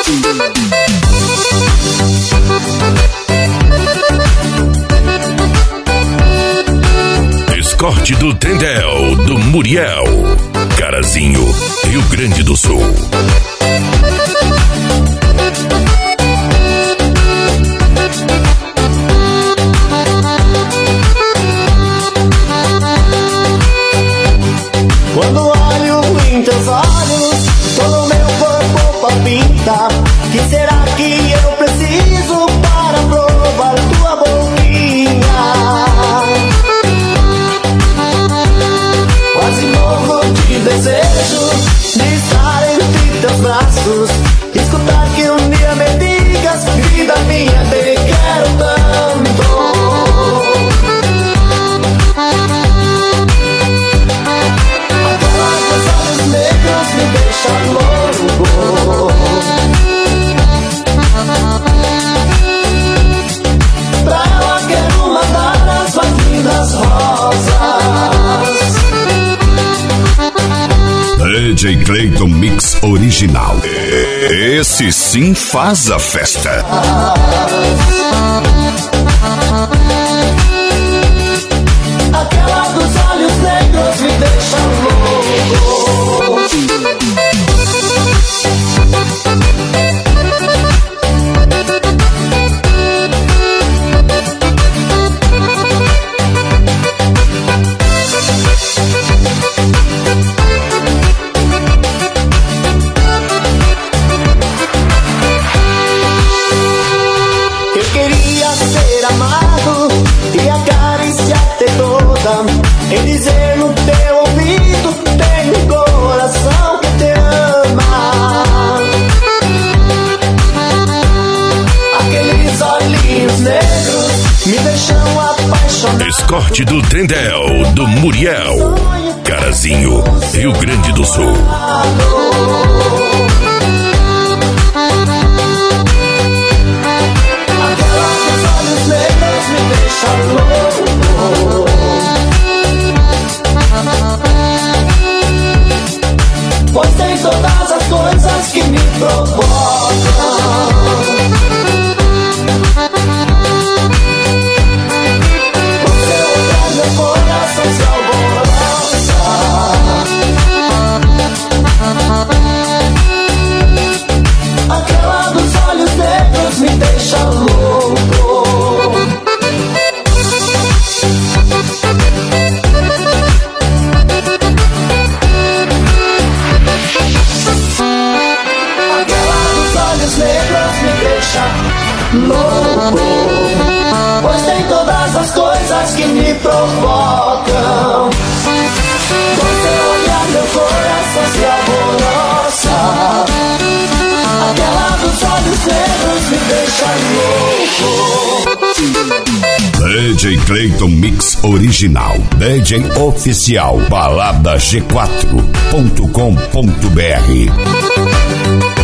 Escorte do Tendel, do Muriel, Carazinho, Rio Grande do Sul. Quando olho em teus olhos, todo meu corpo palpita. Que será que eu preciso para provar tua boquinha? Quase morro de desejo de estar entre teus braços. Escutar que um dia me digas, vida minha, te quero tanto. Me deixa louco. Pra ela quero mandar as mais lindas rosas. DJ Clayton Mix Original. Esse sim faz a festa. Aquela dos olhos negros me deixa louco. Eu queria ser amado e acariciar-te toda, em dizer no teu ouvido, tem um coração que te ama. Aqueles olhinhos negros me deixam apaixonado. Escorte do Tendel, do Muriel, Carazinho, Rio Grande do Sul. Me deixa louco. Pois tem todas as coisas que me provocam. Você olhar meu coração se alvoroça. Aquela dos olhos negros me deixa louco. Louco, pois tem todas as coisas que me provocam. Você olhar meu coração se alvoroça. Aquela dos olhos negros me deixa louco. DJ Clayton Mix Original, DJ oficial, balada G4.com.br.